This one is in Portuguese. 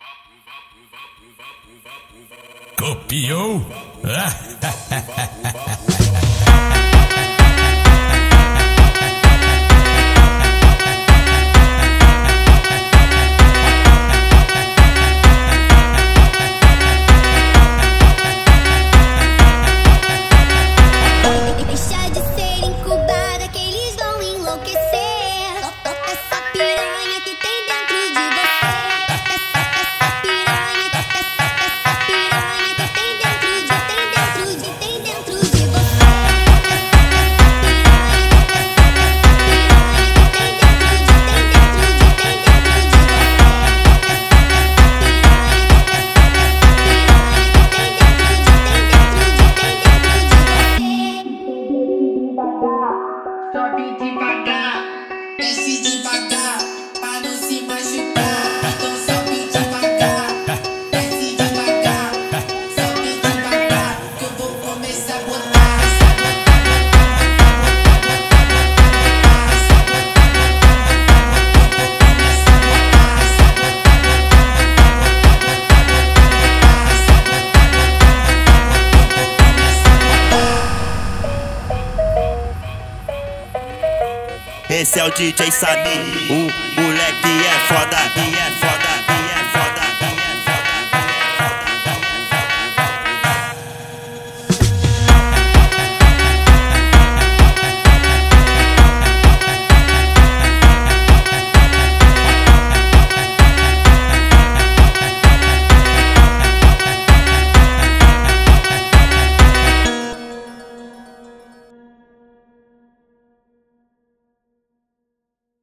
Copiou? Deixa de ser incubada que eles vão enlouquecer. Toca essa piranha que tem dentro de você. Essa piranha que tem dentro de você. Essa piranha que tem dentro de você. Sobe devagar, desce devagar, pra não se machucar. Então sobe devagar, desce devagar, sobe devagar, que eu vou começar a botar. Esse é o DJ Sami, o moleque é foda.